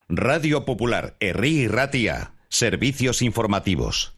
Radio Popular, Herri y Ratia. Servicios informativos.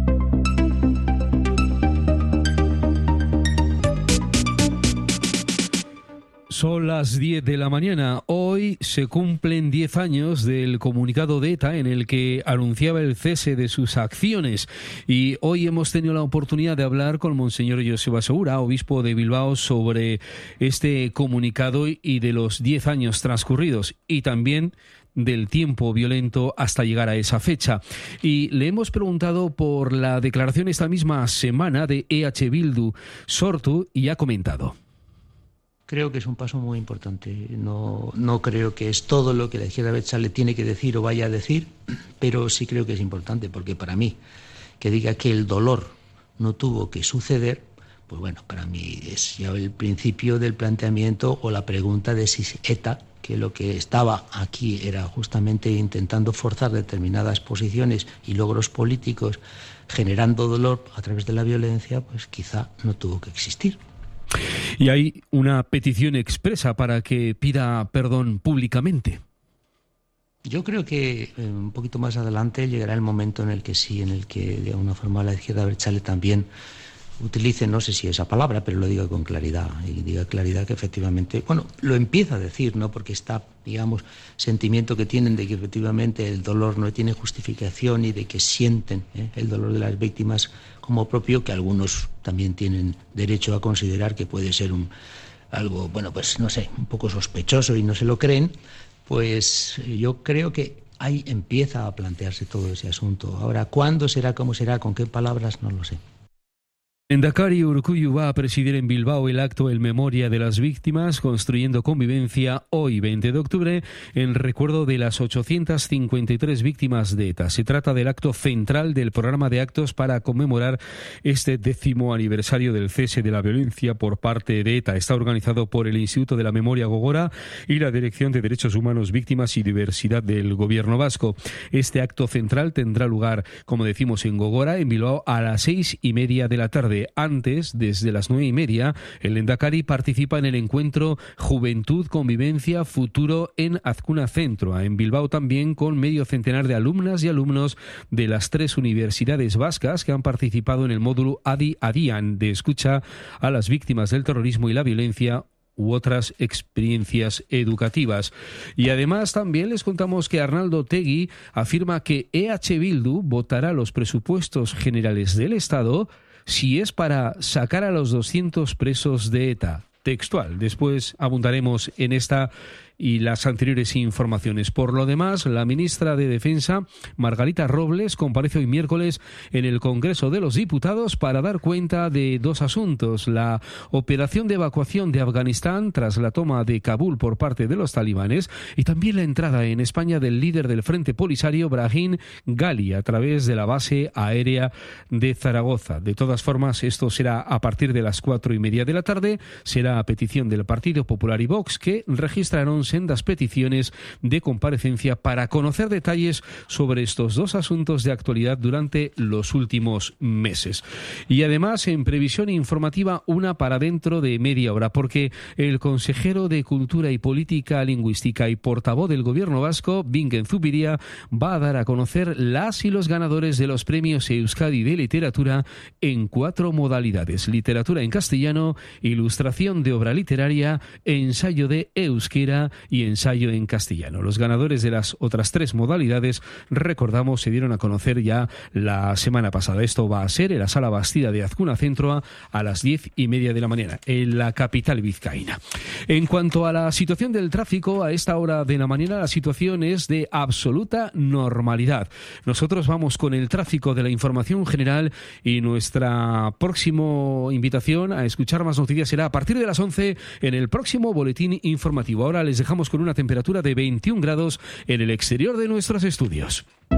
Son las 10 de la mañana. Hoy se cumplen 10 años del comunicado de ETA en el que anunciaba el cese de sus acciones. Y hoy hemos tenido la oportunidad de hablar con Monseñor Joseba Segura, obispo de Bilbao, sobre este comunicado y de los 10 años transcurridos. Y también del tiempo violento hasta llegar a esa fecha. Y le hemos preguntado por la declaración esta misma semana de EH Bildu Sortu y ha comentado. Creo que es un paso muy importante. No creo que es todo lo que la izquierda abertzale tiene que decir o vaya a decir, pero sí creo que es importante, porque para mí, que diga que el dolor no tuvo que suceder, pues bueno, para mí es ya el principio del planteamiento o la pregunta de si ETA, que lo que estaba aquí era justamente intentando forzar determinadas posiciones y logros políticos, generando dolor a través de la violencia, pues quizá no tuvo que existir. Y hay una petición expresa para que pida perdón públicamente. Yo creo que un poquito más adelante llegará el momento en el que sí, en el que de alguna forma la izquierda abertzale también utilice, no sé si esa palabra, pero lo diga con claridad, y diga claridad que efectivamente, bueno, lo empieza a decir, ¿no? Porque está, digamos, sentimiento que tienen de que efectivamente el dolor no tiene justificación y de que sienten el dolor de las víctimas como propio, que algunos también tienen derecho a considerar que puede ser algo, bueno, pues no sé, un poco sospechoso y no se lo creen, pues yo creo que ahí empieza a plantearse todo ese asunto. Ahora, ¿cuándo será, cómo será, con qué palabras? No lo sé. Lehendakari Urkullu va a presidir en Bilbao el acto en memoria de las víctimas Construyendo Convivencia hoy 20 de octubre en recuerdo de las 853 víctimas de ETA. Se trata del acto central del programa de actos para conmemorar este 10º aniversario del cese de la violencia por parte de ETA. Está organizado por el Instituto de la Memoria Gogora y la Dirección de Derechos Humanos, Víctimas y Diversidad del Gobierno vasco. Este acto central tendrá lugar, como decimos, en Gogora, en Bilbao, a las 6:30 de la tarde. Antes, desde las 9:30, el Lehendakari participa en el encuentro Juventud, Convivencia, Futuro en Azkuna Centro, en Bilbao también, con medio centenar de alumnas y alumnos de las 3 universidades vascas que han participado en el módulo Adi Adian de escucha a las víctimas del terrorismo y la violencia u otras experiencias educativas. Y además también les contamos que Arnaldo Otegi afirma que EH Bildu votará los presupuestos generales del Estado si es para sacar a los 200 presos de ETA. Textual. Después abundaremos en esta y las anteriores informaciones. Por lo demás, la ministra de Defensa, Margarita Robles, comparece hoy miércoles en el Congreso de los Diputados para dar cuenta de 2 asuntos: la operación de evacuación de Afganistán tras la toma de Kabul por parte de los talibanes y también la entrada en España del líder del Frente Polisario, Brahim Ghali, a través de la base aérea de Zaragoza. De todas formas, esto será a partir de las 4:30 de la tarde. Será a petición del Partido Popular y Vox, que registraron sendas peticiones de comparecencia para conocer detalles sobre estos 2 asuntos de actualidad durante los últimos meses. Y además, en previsión informativa, una para dentro de media hora, porque el consejero de Cultura y Política Lingüística y portavoz del Gobierno vasco, Bingen Zubiria, va a dar a conocer las y los ganadores de los premios Euskadi de Literatura en 4 modalidades: literatura en castellano, ilustración de obra literaria, ensayo de euskera y ensayo en castellano. Los ganadores de las otras 3 modalidades, recordamos, se dieron a conocer ya la semana pasada. Esto va a ser en la Sala Bastida de Azkuna Centro a las 10:30 de la mañana, en la capital vizcaína. En cuanto a la situación del tráfico, a esta hora de la mañana la situación es de absoluta normalidad. Nosotros vamos con el tráfico de la información general y nuestra próxima invitación a escuchar más noticias será a partir de las 11 en el próximo boletín informativo. Ahora les dejamos con una temperatura de 21 grados en el exterior de nuestros estudios.